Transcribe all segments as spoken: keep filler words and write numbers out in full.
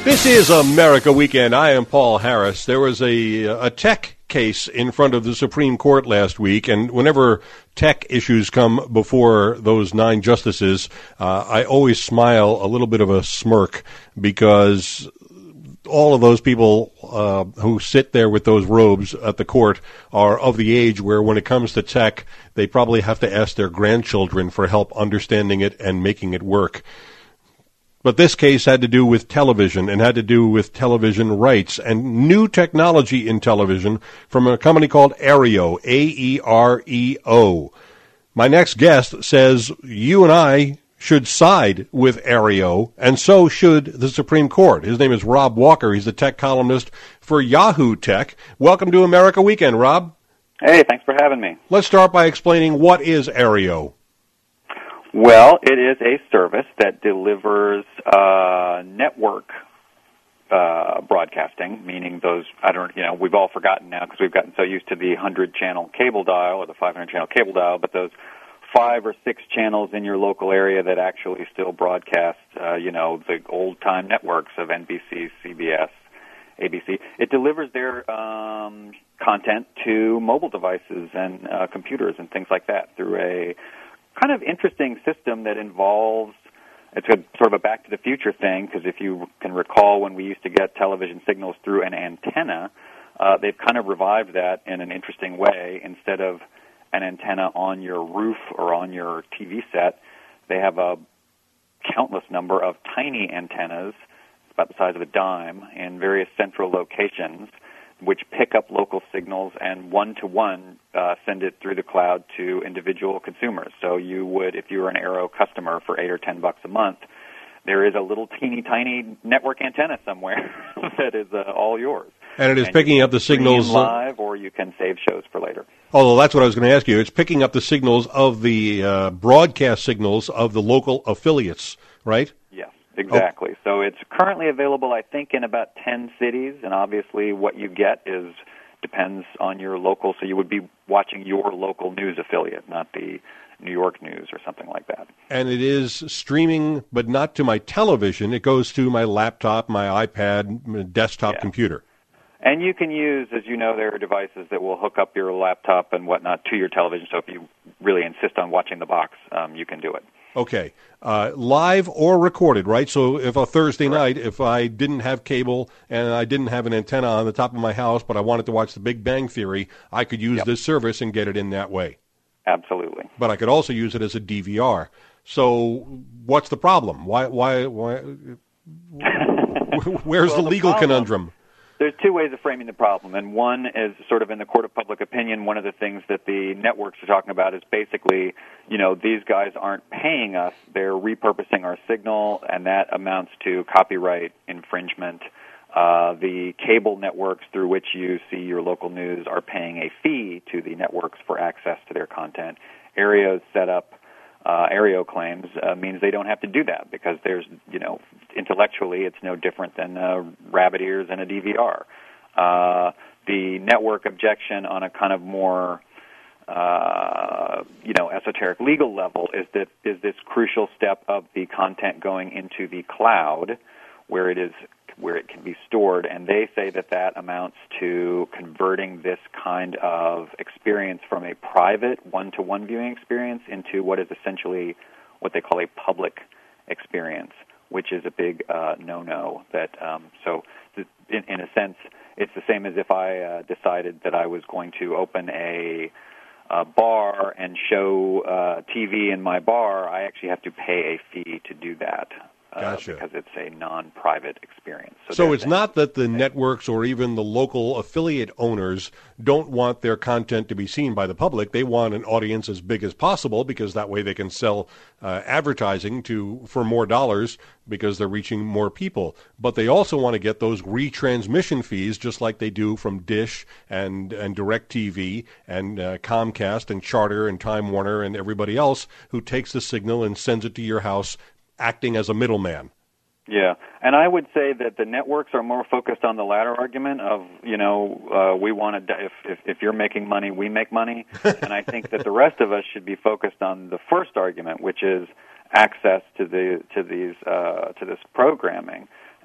This is America Weekend. I am Paul Harris. There was a, a tech case in front of the Supreme Court last week, and whenever tech issues come before those nine justices, uh, I always smile a little bit of a smirk, because all of those people uh, who sit there with those robes at the court are of the age where when it comes to tech, they probably have to ask their grandchildren for help understanding it and making it work. But this case had to do with television and had to do with television rights and new technology in television from a company called Aereo, A E R E O. My next guest says you and I should side with Aereo, and so should the Supreme Court. His name is Rob Walker. He's the tech columnist for Yahoo Tech. Welcome to America Weekend, Rob. Hey, thanks for having me. Let's start by explaining what is Aereo. Well, it is a service that delivers uh, network uh, broadcasting, meaning those, I don't, you know, we've all forgotten now because we've gotten so used to the one hundred channel cable dial or the five hundred channel cable dial, but those five or six channels in your local area that actually still broadcast, uh, you know, the old-time networks of N B C, C B S, A B C. It delivers their um, content to mobile devices and uh, computers and things like that through a kind of interesting system that involves, it's a sort of a Back to the Future thing, because if you can recall when we used to get television signals through an antenna, uh, they've kind of revived that in an interesting way. Instead of an antenna on your roof or on your T V set, they have a countless number of tiny antennas, about the size of a dime, in various central locations, which pick up local signals and one-to-one uh, send it through the cloud to individual consumers. So you would, if you were an Aero customer for eight or ten bucks a month, there is a little teeny tiny network antenna somewhere that is uh, all yours. And it is and picking up the signals live, or you can save shows for later. Although that's what I was going to ask you. It's picking up the signals of the uh, broadcast signals of the local affiliates, right? Yes. Exactly. Oh. So it's currently available, I think, in about ten cities, and obviously what you get is depends on your local, so you would be watching your local news affiliate, not the New York News or something like that. And it is streaming, but not to my television. It goes to my laptop, my iPad, my desktop yeah. computer. And you can use, as you know, there are devices that will hook up your laptop and whatnot to your television, so if you really insist on watching the box, um, you can do it. Okay, uh, live or recorded, right? So if a Thursday Correct. night, if I didn't have cable and I didn't have an antenna on the top of my house, but I wanted to watch The Big Bang Theory, I could use yep. this service and get it in that way. Absolutely. But I could also use it as a D V R. So what's the problem? Why? Why? Why? Where's well, the legal the problem, conundrum? There's two ways of framing the problem, and one is sort of in the court of public opinion. One of the things that the networks are talking about is basically, you know, these guys aren't paying us, they're repurposing our signal, and that amounts to copyright infringement. Uh, the cable networks through which you see your local news are paying a fee to the networks for access to their content. Aereo's set up, uh, Aereo claims, uh, means they don't have to do that because there's, you know, intellectually it's no different than uh, rabbit ears and a D V R. Uh, the network objection on a kind of more, uh, you know, esoteric legal level is that is this crucial step of the content going into the cloud, where it is where it can be stored, and they say that that amounts to converting this kind of experience from a private one-to-one viewing experience into what is essentially what they call a public experience, which is a big uh, no-no. That um, so, th- in, in a sense, it's the same as if I uh, decided that I was going to open a, a bar and show uh, T V in my bar. I actually have to pay a fee to do that. Uh, Gotcha. Because it's a non-private experience. So, so it's not that the networks or even the local affiliate owners don't want their content to be seen by the public. They want an audience as big as possible because that way they can sell uh, advertising to for more dollars because they're reaching more people. But they also want to get those retransmission fees just like they do from Dish and, and DirecTV and uh, Comcast and Charter and Time Warner and everybody else who takes the signal and sends it to your house, acting as a middleman. Yeah, and I would say that the networks are more focused on the latter argument of, you know, uh, we want to, if, if if you're making money, we make money. And I think that the rest of us should be focused on the first argument, which is access to the to these uh, to this programming.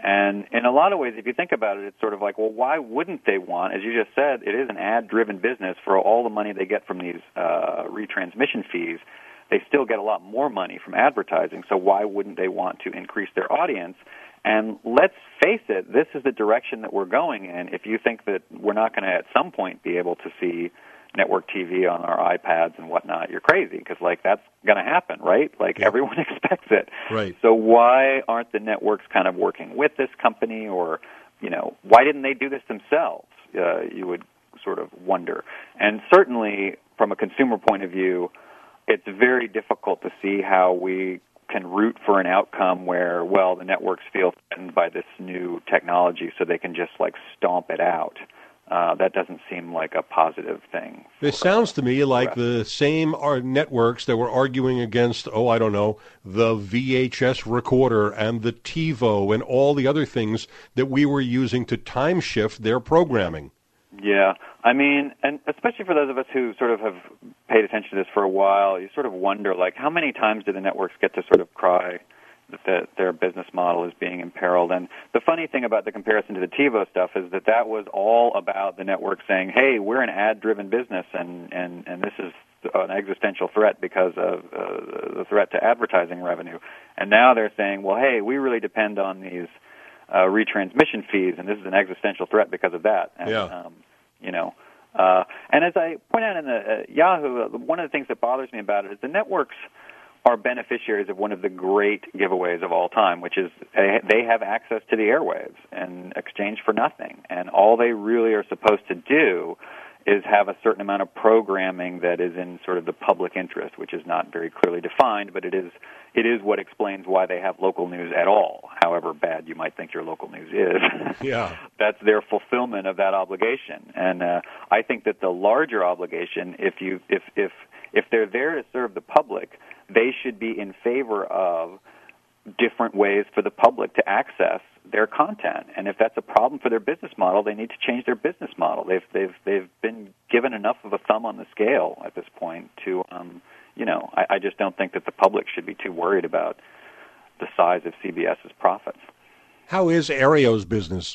And in a lot of ways, if you think about it, it's sort of like, well, why wouldn't they want, as you just said, it is an ad-driven business. For all the money they get from these uh, retransmission fees, they still get a lot more money from advertising. So why wouldn't they want to increase their audience? And let's face it, this is the direction that we're going in. If you think that we're not going to at some point be able to see network T V on our iPads and whatnot, you're crazy, because like that's going to happen, right? Like yeah. everyone expects it. Right. So why aren't the networks kind of working with this company, or you know, why didn't they do this themselves? Uh, you would sort of wonder. And certainly, from a consumer point of view, it's very difficult to see how we can root for an outcome where, well, the networks feel threatened by this new technology, so they can just like stomp it out. Uh, that doesn't seem like a positive thing. This sounds to me like the same are networks that were arguing against, oh, I don't know, the V H S recorder and the TiVo and all the other things that we were using to time shift their programming. Yeah, I mean, and especially for those of us who sort of have paid attention to this for a while, you sort of wonder, like, how many times do the networks get to sort of cry that their business model is being imperiled? And the funny thing about the comparison to the TiVo stuff is that that was all about the network saying, hey, we're an ad-driven business, and, and, and this is an existential threat because of uh, the threat to advertising revenue. And now they're saying, well, hey, we really depend on these uh, retransmission fees, and this is an existential threat because of that. And, yeah. um, you know, uh, and as I point out in the uh, Yahoo, uh, one of the things that bothers me about it is the networks are beneficiaries of one of the great giveaways of all time, which is they have access to the airwaves in exchange for nothing. And all they really are supposed to do is have a certain amount of programming that is in sort of the public interest, which is not very clearly defined, but it is it is what explains why they have local news at all, however bad you might think your local news is. Yeah. That's their fulfillment of that obligation. And uh, I think that the larger obligation, if you if if if they're there to serve the public, they should be in favor of different ways for the public to access their content. And if that's a problem for their business model, they need to change their business model. They've they've they've been given enough of a thumb on the scale at this point to, um, you know, I, I just don't think that the public should be too worried about the size of CBS's profits. How is Aereo's business?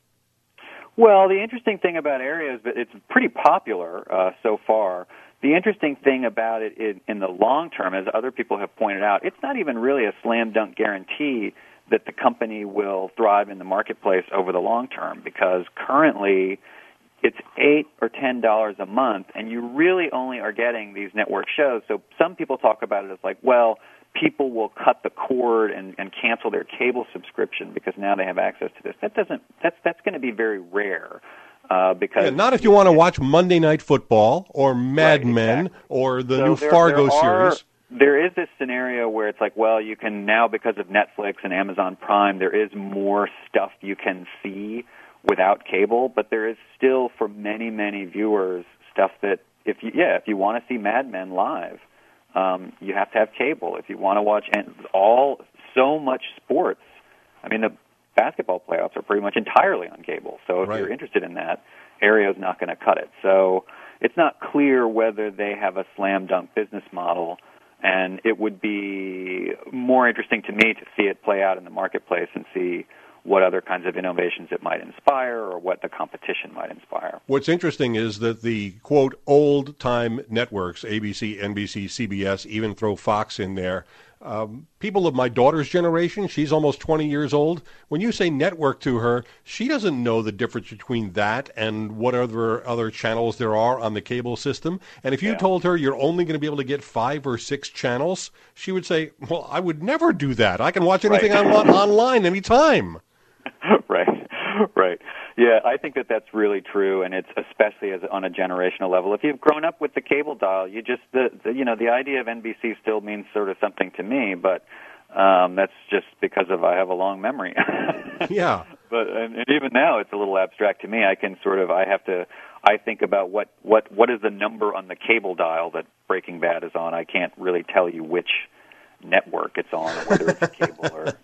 Well, the interesting thing about Aereo is that it's pretty popular uh, so far. The interesting thing about it in, in the long term, as other people have pointed out, it's not even really a slam dunk guarantee that the company will thrive in the marketplace over the long term, because currently it's eight or ten dollars a month, and you really only are getting these network shows. So some people talk about it as like, well, people will cut the cord and, and cancel their cable subscription because now they have access to this. That doesn't. That's that's going to be very rare. Uh, because yeah, not if you want to watch Monday Night Football or Mad right, Men exactly. or the so new there, Fargo there are, series. There is this scenario where it's like, well, you can now, because of Netflix and Amazon Prime, there is more stuff you can see without cable, but there is still, for many, many viewers, stuff that, if you, yeah, if you want to see Mad Men live, um, you have to have cable. If you want to watch all, so much sports, I mean, the basketball playoffs are pretty much entirely on cable. So if right. you're interested in that, Aereo's not going to cut it. So it's not clear whether they have a slam dunk business model, and it would be more interesting to me to see it play out in the marketplace and see what other kinds of innovations it might inspire or what the competition might inspire. What's interesting is that the, quote, old-time networks, A B C, N B C, C B S, even throw Fox in there, um, people of my daughter's generation, she's almost twenty years old, when you say network to her, she doesn't know the difference between that and what other other channels there are on the cable system. And if you yeah. told her you're only going to be able to get five or six channels, she would say, well, I would never do that. I can watch anything right. I want online anytime. Right, right. Yeah, I think that that's really true, and it's especially as on a generational level. If you've grown up with the cable dial, you just the, the you know the idea of N B C still means sort of something to me, but um, that's just because of I have a long memory. Yeah. But and, and even now, it's a little abstract to me. I can sort of I have to I think about what what what is the number on the cable dial that Breaking Bad is on. I can't really tell you which network it's on or whether it's cable or you know what I mean.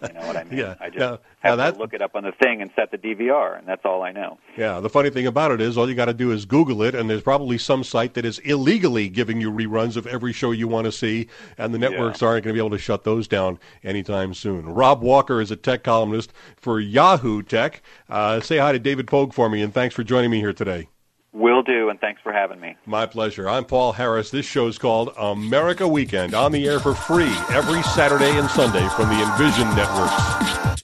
mean, yeah. I just now, have now to look it up on the thing and set the D V R, and that's all I know. Yeah, the funny thing about it is all you got to do is Google it, and there's probably some site that is illegally giving you reruns of every show you want to see, and the networks yeah. aren't going to be able to shut those down anytime soon. Rob Walker is a tech columnist for Yahoo Tech. Uh, say hi to David Pogue for me, and thanks for joining me here today. Will do, and thanks for having me. My pleasure. I'm Paul Harris. This show's called America Weekend, on the air for free every Saturday and Sunday from the Envision Networks.